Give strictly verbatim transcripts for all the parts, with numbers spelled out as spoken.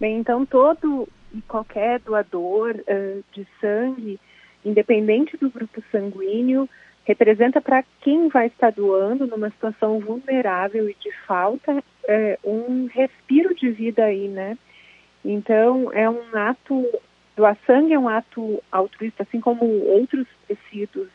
Bem, então todo e qualquer doador uh, de sangue, independente do grupo sanguíneo, representa para quem vai estar doando numa situação vulnerável e de falta é, um respiro de vida aí, né? Então, é um ato, doar sangue é um ato altruísta, assim como outros tecidos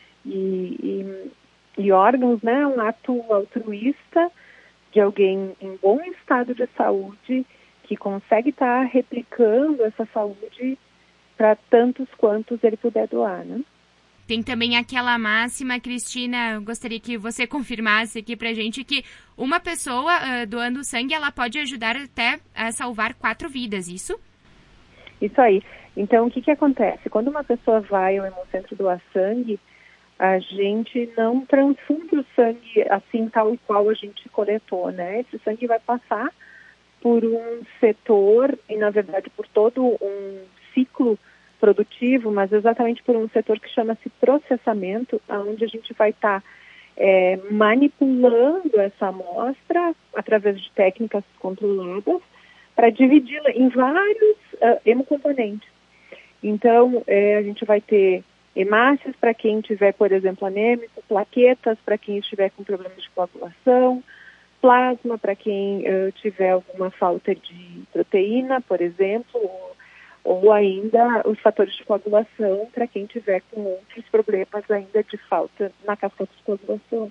e, e, e órgãos, né? É um ato altruísta de alguém em bom estado de saúde que consegue estar replicando essa saúde para tantos quantos ele puder doar, né? Tem também aquela máxima, Cristina, eu gostaria que você confirmasse aqui pra gente que uma pessoa uh, doando sangue, ela pode ajudar até a salvar quatro vidas, isso? Isso aí. Então, o que que acontece? Quando uma pessoa vai ao Hemocentro doar sangue, a gente não transfunde o sangue assim, tal e qual a gente coletou, né? Esse sangue vai passar por um setor, e na verdade por todo um ciclo produtivo, mas exatamente por um setor que chama-se processamento, onde a gente vai estar tá, é, manipulando essa amostra através de técnicas controladas para dividi-la em vários uh, hemocomponentes. Então, é, a gente vai ter hemácias para quem tiver, por exemplo, anêmico, plaquetas para quem estiver com problemas de coagulação, plasma para quem uh, tiver alguma falta de proteína, por exemplo, ou ou ainda os fatores de coagulação para quem tiver com outros problemas ainda de falta na cascata de coagulação.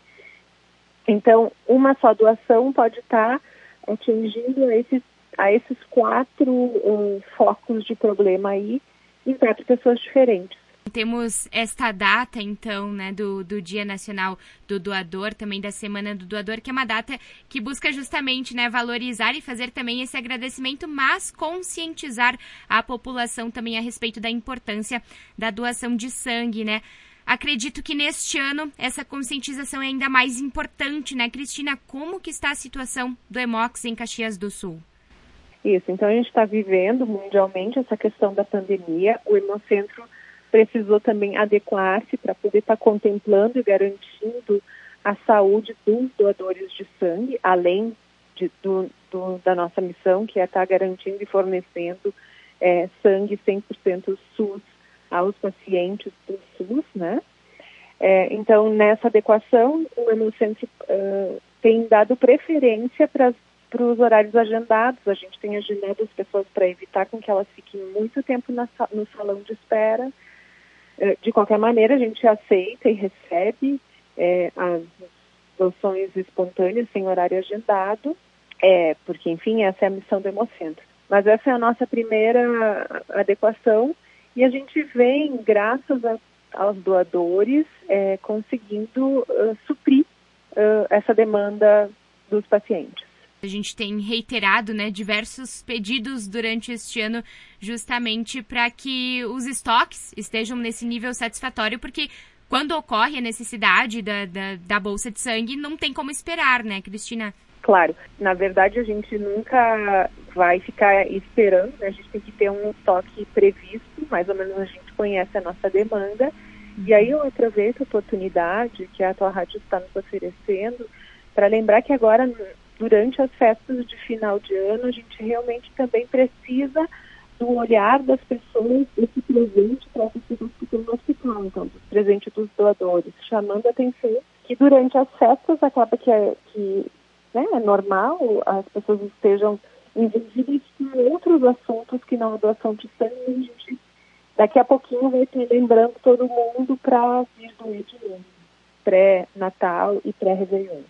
Então, uma só doação pode estar atingindo a esses, a esses quatro uh, focos de problema aí em quatro pessoas diferentes. Temos esta data, então, né, do, do Dia Nacional do Doador, também da Semana do Doador, que é uma data que busca justamente, né, valorizar e fazer também esse agradecimento, mas conscientizar a população também a respeito da importância da doação de sangue, né? Acredito que neste ano essa conscientização é ainda mais importante, né, Cristina? Como que está a situação do Hemox em Caxias do Sul? Isso, então a gente está vivendo mundialmente essa questão da pandemia. O Hemocentro precisou também adequar-se para poder estar tá contemplando e garantindo a saúde dos doadores de sangue, além de, do, do, da nossa missão, que é estar tá garantindo e fornecendo é, sangue cem por cento SUS aos pacientes do SUS, né? É, então, nessa adequação, o Hemocentro uh, tem dado preferência para os horários agendados. A gente tem agendado as pessoas para evitar com que elas fiquem muito tempo na, no salão de espera. De qualquer maneira, a gente aceita e recebe é, as doações espontâneas sem horário agendado, é, porque, enfim, essa é a missão do Hemocentro. Mas essa é a nossa primeira adequação e a gente vem, graças a, aos doadores, é, conseguindo uh, suprir uh, essa demanda dos pacientes. A gente tem reiterado, né, diversos pedidos durante este ano justamente para que os estoques estejam nesse nível satisfatório, porque quando ocorre a necessidade da, da, da bolsa de sangue, não tem como esperar, né, Cristina? Claro, na verdade a gente nunca vai ficar esperando, né? A gente tem que ter um estoque previsto, mais ou menos a gente conhece a nossa demanda, uhum. E aí eu aproveito a oportunidade que a tua rádio está nos oferecendo para lembrar que agora, durante as festas de final de ano, a gente realmente também precisa do olhar das pessoas, esse presente para as pessoas que estão no hospital, então, do presente dos doadores, chamando a atenção que durante as festas acaba que é, que, né, é normal as pessoas estejam envolvidas com outros assuntos que não a doação de sangue. A gente, daqui a pouquinho, vai ter lembrando todo mundo para vir doer de novo, pré-Natal e pré-Réveillon.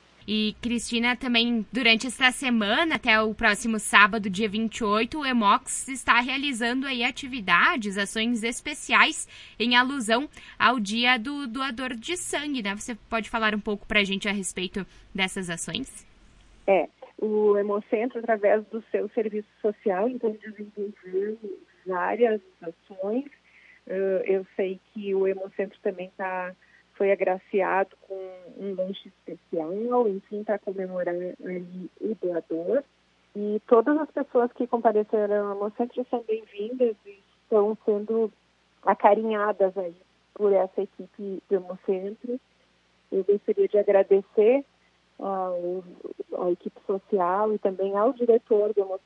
E, Cristina, também durante esta semana, até o próximo sábado, dia vinte e oito, o Hemox está realizando aí atividades, ações especiais em alusão ao Dia do Doador de Sangue, né? Você pode falar um pouco para a gente a respeito dessas ações? É, o Hemocentro, através do seu serviço social, então desenvolveu várias ações. Uh, eu sei que o Hemocentro também está... foi agraciado com um lanche especial, enfim, para comemorar ali o doador. E todas as pessoas que compareceram ao Hemocentro são bem-vindas e estão sendo acarinhadas aí por essa equipe do Hemocentro. Eu gostaria de agradecer ao, à equipe social e também ao diretor do Hemocentro,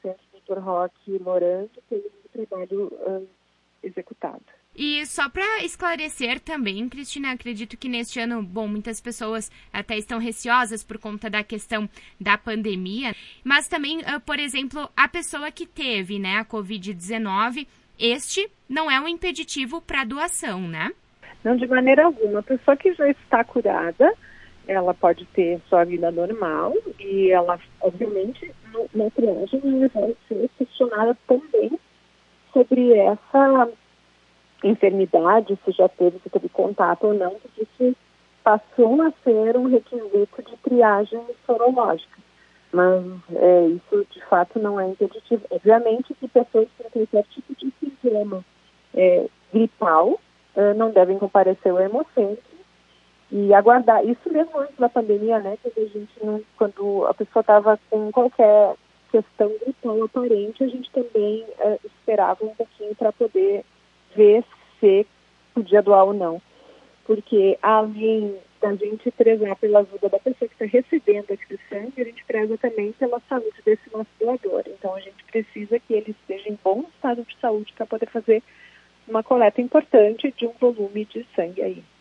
doutor Roque Loranto pelo trabalho uh, executado. E só para esclarecer também, Cristina, acredito que neste ano, bom, muitas pessoas até estão receosas por conta da questão da pandemia, mas também, por exemplo, a pessoa que teve, né, a covid dezenove, este não é um impeditivo para doação, né? Não, de maneira alguma. A pessoa que já está curada, ela pode ter sua vida normal e ela, obviamente, no, na triagem, ela vai ser questionada também sobre essa enfermidade, se já teve, se teve contato ou não, porque isso passou a ser um requisito de triagem sorológica. Mas é, isso, de fato, não é impeditivo. Obviamente que pessoas que têm qualquer tipo de sintoma é, gripal é, não devem comparecer ao hemocentro e aguardar. Isso mesmo antes da pandemia, né, quando a gente não, quando a pessoa estava com qualquer questão gripal aparente, a gente também é, esperava um pouquinho para poder ver se podia doar ou não. Porque além da gente prezar pela vida da pessoa que está recebendo aquele sangue, a gente preza também pela saúde desse nosso doador. Então a gente precisa que ele esteja em bom estado de saúde para poder fazer uma coleta importante de um volume de sangue aí.